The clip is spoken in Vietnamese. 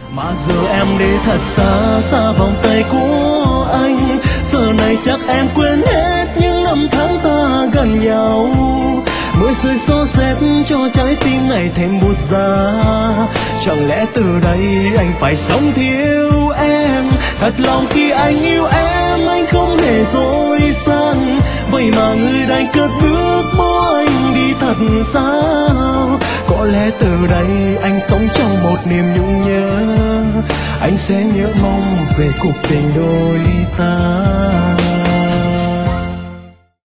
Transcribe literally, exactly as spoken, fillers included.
Mà giờ em đi thật xa, xa vòng tay của anh. Giờ này chắc em quên hết những năm tháng ta gần nhau. Mưa rơi xô rét cho trái tim này thêm buốt giá. Chẳng lẽ từ đây anh phải sống thiếu em? Thật lòng khi anh yêu em, anh không hề dối gian. Vậy mà người đành cất bước bỏ anh đi thật sao? Có lẽ từ đây anh sống trong một niềm nhung nhớ. Anh sẽ nhớ mong về cuộc tình đôi ta.